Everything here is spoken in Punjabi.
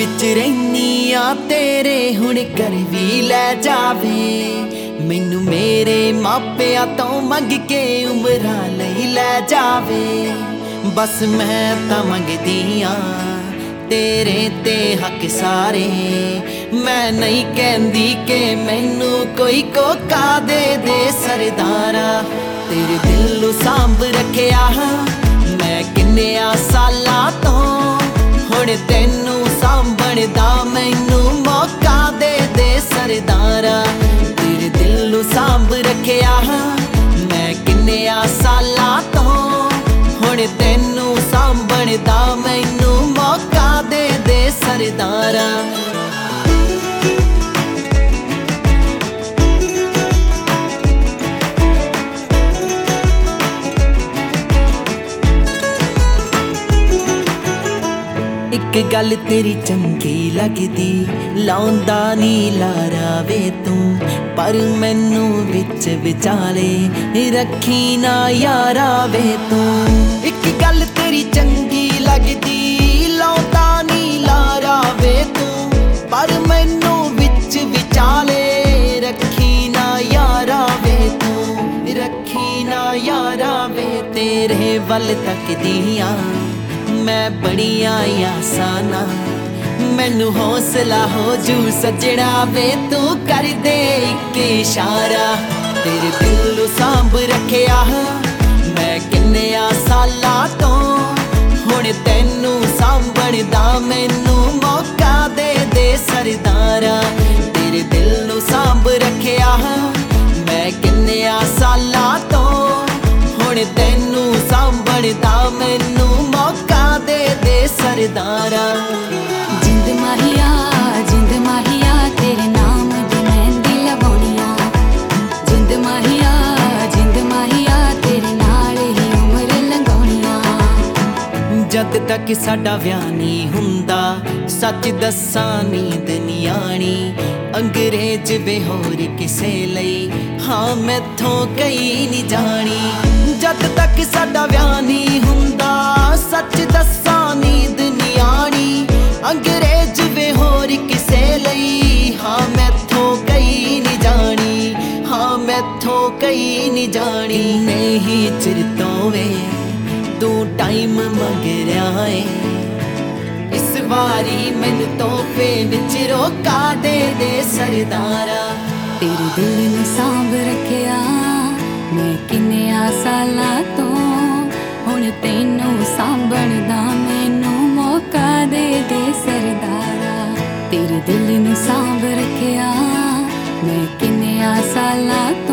ਵਿੱਚ ਰਹਿਨੀ ਆ ਤੇਰੇ ਹੁਣ ਘਰ ਵੀ ਲੈ ਜਾਵੇ। ਮੈਨੂੰ ਮੇਰੇ ਮਾਪਿਆਂ ਤੋਂ ਮੰਗ ਕੇ ਉਮਰਾਂ ਲਈ ਲੈ ਜਾਵੇ। ਬਸ ਮੈਂ ਤਾਂ ਮੰਗਦੀ ਆ ਤੇਰੇ ਤੇ ਹੱਕ ਸਾਰੇ। ਮੈਂ ਨਹੀਂ ਕਹਿੰਦੀ ਕਿ ਮੈਨੂੰ ਕੋਈ ਕੋਕਾ ਦੇ ਦੇ ਸਰਦਾਰਾ। ਤੇਰੇ ਦਿਲ ਨੂੰ ਸਾਂਭ ਰੱਖਿਆ ਮੈਂ ਕਿੰਨਿਆਂ ਸਾਲਾਂ ਤੋਂ। ਹੁਣ ਤੈਨੂੰ ਸਾਂਭਣ ਦਾ ਮੈਨੂੰ ਮੌਕਾ ਦੇ ਦੇ ਸਰਦਾਰਾ। ਤੇਰੇ ਦਿਲ ਨੂੰ ਸਾਂਭ ਰੱਖਿਆ ਮੈਂ ਕਿੰਨਿਆਂ ਸਾਲਾਂ ਤੋਂ। ਹੁਣ ਤੈਨੂੰ ਸਾਂਭਣ ਦਾ ਮੈਨੂੰ ਮੌਕਾ ਦੇ ਦੇ ਸਰਦਾਰਾ। ਇੱਕ ਗੱਲ ਤੇਰੀ ਚੰਗੀ ਲੱਗਦੀ ਲਾਉਂਦਾ ਨੀ ਲਾਰਾ ਵੇ ਤੂੰ। ਪਰ ਮੈਨੂੰ ਵਿੱਚ ਵਿਚਾਲੇ ਰੱਖੀ ਨਾ ਯਾਰਾ ਵੇ ਤੂੰ। ਇੱਕ ਗੱਲ ਤੇਰੀ ਚੰਗੀ ਲੱਗਦੀ ਲਾਉਂਦਾ ਨੀ ਲਾਰਾ ਵੇ ਤੂੰ। ਪਰ ਮੈਨੂੰ ਵਿੱਚ ਵਿਚਾਲੇ ਰੱਖੀ ਨਾ ਯਾਰਾ ਵੇ ਤੂੰ। ਰੱਖੀ ਨਾ ਯਾਰਾ ਵੇ ਤੇਰੇ ਵੱਲ ਤੱਕਦੀ ਆਂ ਮੈਂ ਬੜੀਆਂ ਆਸਾਂ ਨਾਲ। ਮੈਨੂੰ ਹੌਸਲਾ ਹੋ ਜੂ ਸੱਜਣਾ ਵੇ ਤੂੰ ਕਰ ਦੇ ਇੱਕ ਇਸ਼ਾਰਾ। ਤੇਰੇ ਦਿਲ ਨੂੰ ਸਾਂਭ ਰੱਖਿਆ ਮੈਂ ਕਿੰਨਿਆਂ ਸਾਲਾਂ ਤੋਂ। ਹੁਣ ਤੈਨੂੰ ਸਾਂਭਣ ਦਾ ਮੈਨੂੰ ਮੌਕਾ ਦੇ ਦੇ ਸਰਦਾਰਾ। ਤੇਰੇ ਦਿਲ ਨੂੰ ਸਾਂਭ ਰੱਖਿਆ ਮੈਂ ਕਿੰਨਿਆਂ ਸਾਲਾਂ ਤੋਂ। ਹੁਣ ਤੈਨੂੰ ਸਾਂਭਣ ਦਾ ਮੈਨੂੰ ਮੌਕਾ ਦੇ ਦੇ ਸਰਦਾਰਾ। ਜਿੰਦ ਮਾਹੀਆ ਤੇਰੇ ਨਾਮ ਦੀ ਮਹਿੰਦੀ ਲਵਾਉਣੀਆਂ। ਜਿੰਦ ਮਾਹੀਆ ਤੇਰੇ ਨਾਲ ਹੀ ਉਮਰ ਲੰਘਾਉਣੀਆਂ। ਜਦ ਤੱਕ ਸਾਡਾ ਵਿਆਹ ਨਹੀਂ ਹੁੰਦਾ ਸੱਚ ਦੱਸਾਂ ਨੀਂਦ ਨੀ ਆਣੀ। ਅੰਗਰੇਜ਼ ਵੇ ਹੋਰ ਕਿਸੇ ਲਈ ਹਾਂ ਮੈਥੋਂ ਕਈ ਨਹੀਂ ਜਾਣੀ। ਜਦ ਤੱਕ ਸਾਡਾ ਵਿਆਹ ਨਹੀਂ ਹੁੰਦਾ ਸੱਚ ਦੱਸਾਂ ਨੀਂਦ ਨੀ ਆਣੀ। ਅੰਗਰੇਜ਼ ਵੇ ਹੋਰ ਕਿਸੇ ਲਈ ਹਾਂ ਮੈਥੋਂ ਕਈ ਨਹੀਂ ਜਾਣੀ। ਹਾਂ ਮੈਥੋਂ ਕਈ ਨਹੀਂ ਜਾਣੀ। ਨਹੀਂ ਚਿਰ ਤੋਂ ਵੇ ਤੂੰ ਟਾਈਮ ਮੰਗ ਰਿਹਾ ਏ। ਇਸ ਵਾਰੀ ਮੈਨੂੰ ਤੋਹਫੇ ਵਿੱਚ ਰੋਕਾ ਦੇ ਦੇ ਸਰਦਾਰਾ। ਤੇਰੇ ਦਿਲ ਨੂੰ ਸਾਂਭ ਰੱਖਿਆ ਮੈਂ ਕਿੰਨਿਆਂ ਸਾਲਾਂ ਤੋਂ। ਹੁਣ ਤੈਨੂੰ ਸਾਂਭਣ ਦਾ ਮੈਨੂੰ ਮੌਕਾ ਦੇ ਦੇ ਸਰਦਾਰਾ। ਤੇਰੇ ਦਿਲ ਨੂੰ ਸਾਂਭ ਰੱਖਿਆ ਮੈਂ ਕਿੰਨਿਆਂ ਸਾਲਾਂ ਤੋਂ।